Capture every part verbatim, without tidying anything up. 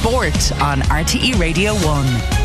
Sport on R T E Radio one.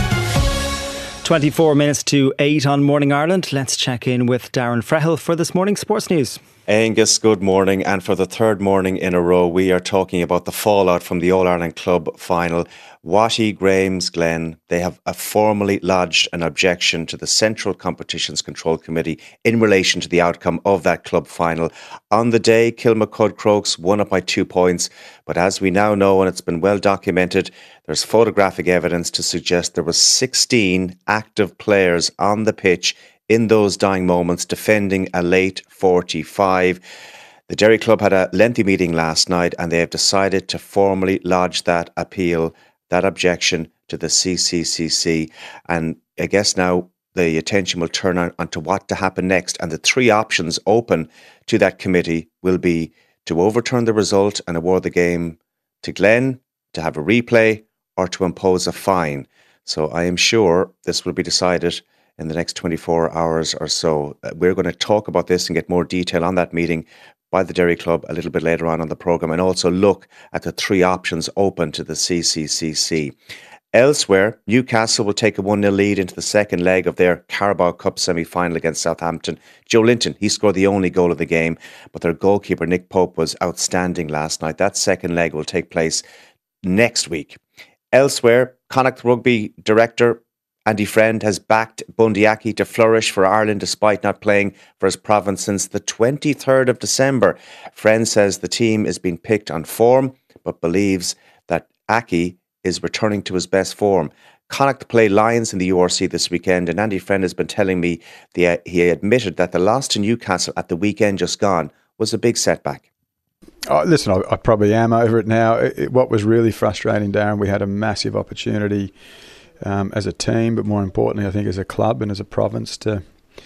twenty-four minutes to eight on Morning Ireland. Let's check in with Darren Frehill for this morning's sports news. Angus, good morning. And for the third morning in a row, we are talking about the fallout from the All-Ireland Club final. Watty Graham's Glen, they have uh, formally lodged an objection to the Central Competitions Control Committee in relation to the outcome of that club final. On the day, Kilmacud Crokes won up by two points. But as we now know, and it's been well documented, there's photographic evidence to suggest there were sixteen active players on the pitch in those dying moments, defending a late forty-five. The Derry Club had a lengthy meeting last night and they have decided to formally lodge that appeal, that objection to the C C C C. And I guess now the attention will turn on, on to what to happen next. And the three options open to that committee will be to overturn the result and award the game to Glen, to have a replay, or to impose a fine. So I am sure this will be decided in the next twenty-four hours or so. We're going to talk about this and get more detail on that meeting by the Derry Club a little bit later on on the programme, and also look at the three options open to the C C C C. Elsewhere, Newcastle will take a one nil lead into the second leg of their Carabao Cup semi-final against Southampton. Joe Linton, he scored the only goal of the game, but their goalkeeper Nick Pope was outstanding last night. That second leg will take place next week. Elsewhere, Connacht Rugby director Andy Friend has backed Bundee Aki to flourish for Ireland despite not playing for his province since the twenty-third of December. Friend says the team is being picked on form, but believes that Aki is returning to his best form. Connacht play Lions in the U R C this weekend, and Andy Friend has been telling me the, he admitted that the loss to Newcastle at the weekend just gone was a big setback. Oh, listen, I, I probably am over it now. It, it, what was really frustrating, Darren, we had a massive opportunity Um, as a team, but more importantly, I think as a club and as a province to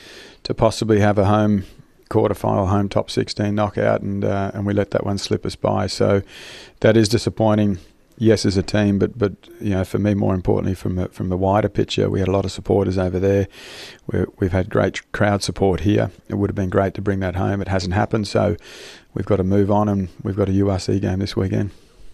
to possibly have a home quarterfinal, home top sixteen knockout, and uh, and we let that one slip us by. So that is disappointing. Yes, as a team, but but you know, for me, more importantly, from a, from the wider picture, we had a lot of supporters over there. We're, we've had great crowd support here. It would have been great to bring that home. It hasn't happened, so we've got to move on, and we've got a U R C game this weekend.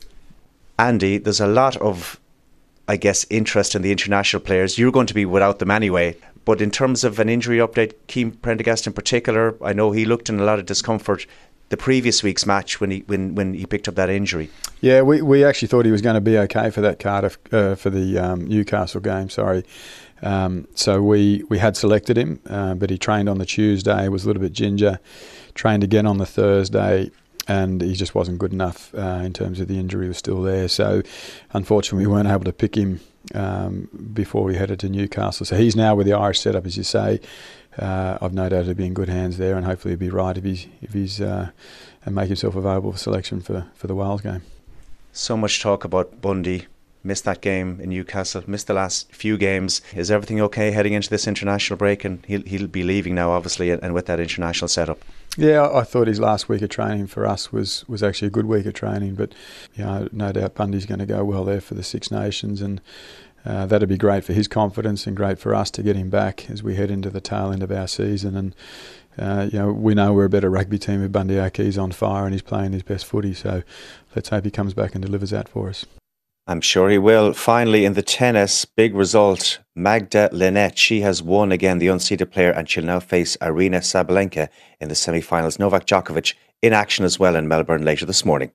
Andy, there's a lot of I guess, interest in the international players. You're going to be without them anyway. But in terms of an injury update, Keane Prendergast in particular, I know he looked in a lot of discomfort the previous week's match when he when, when he picked up that injury. Yeah, we, we actually thought he was going to be okay for that Cardiff, uh, for the um, Newcastle game, sorry. Um, so we, we had selected him, uh, but he trained on the Tuesday, was a little bit ginger, trained again on the Thursday, and he just wasn't good enough uh, in terms of the injury was still there. So unfortunately we weren't able to pick him um, before we headed to Newcastle. So he's now with the Irish setup, as you say. Uh, I've no doubt he'll be in good hands there, and hopefully he'll be right if he's, if he's uh, and make himself available for selection for, for the Wales game. So much talk about Bundee. Missed that game in Newcastle, missed the last few games. Is everything okay heading into this international break? And he'll, he'll be leaving now, obviously, and, and with that international setup. Yeah, I thought his last week of training for us was, was actually a good week of training, but you know, no doubt Bundee's going to go well there for the Six Nations, and uh, that'd be great for his confidence and great for us to get him back as we head into the tail end of our season. And uh, you know, we know we're a better rugby team with Bundee Aki. He's on fire and he's playing his best footy, so let's hope he comes back and delivers that for us. I'm sure he will. Finally, in the tennis, big result. Magda Linette, she has won again, the unseeded player, and she'll now face Aryna Sabalenka in the semi-finals. Novak Djokovic in action as well in Melbourne later this morning.